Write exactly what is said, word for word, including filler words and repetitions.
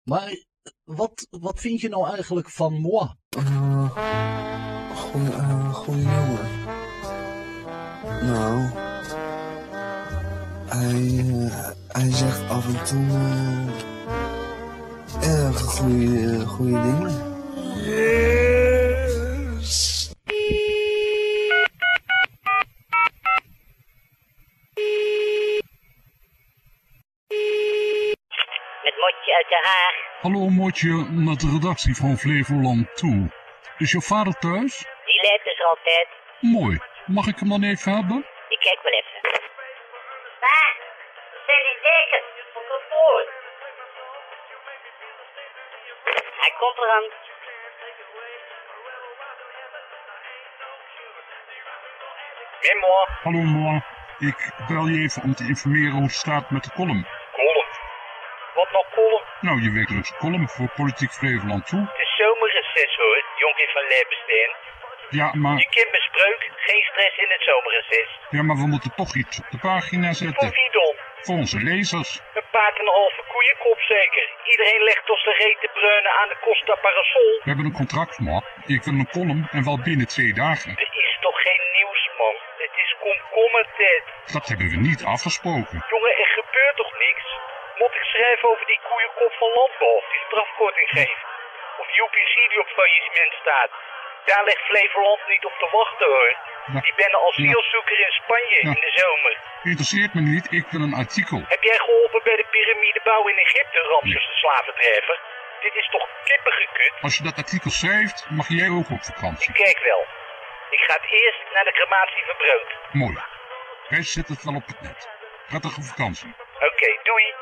Maar wat, wat vind je nou eigenlijk van moi? Uh, goeie, uh, goeie jongen. Nou, hij, uh, hij zegt af en toe uh, erg goede, goede dingen. Yes! Met Motje uit Den Haag. Hallo Motje, met de redactie van Flevoland toe. Is je vader thuis? Die leeft dus altijd. Mooi. Mag ik hem dan even hebben? Ik kijk wel even. Waar? Zijn die deken? Op de voor. Hij komt eraan. Memoir. Hallo Moa. Ik bel je even om te informeren hoe het staat met de column. Column. Wat nog column? Nou, je wekelijkse column voor Politiek Flevoland toe. Het is zomerreces hoor, jonkie van Lebbesteen. Ja, maar... Je kent mijn spreuk, geen stress in het zomerreces. Ja, maar we moeten toch iets op de pagina zetten. Voor wie dan? Voor onze lezers. Een paard en een halve koeienkop zeker. Iedereen legt ons de reet te breunen aan de Costa Parasol. We hebben een contract, Moa. Ik wil een column en wel binnen twee dagen. Er is toch geen nieuws, man. Het is komkommertijd. Dat hebben we niet afgesproken. Jongen, er gebeurt toch niks? Moet ik schrijven over die koeienkop van Landbouw die strafkorting geeft? Of U P C die op faillissement staat? Daar ligt Flevoland niet op te wachten hoor. Ja. Die ben een asielzoeker in Spanje Ja. in de zomer. Interesseert me niet, ik wil een artikel. Heb jij geholpen bij de piramidebouw in Egypte, Ramses de slavendrijver? Dit is toch kippengekut? Als je dat artikel schrijft, mag jij ook op vakantie. Kijk wel. Ik ga het eerst naar de crematie verbreuk. Mooi. Wij zetten het wel op het net. Prettige vakantie. Oké, doei.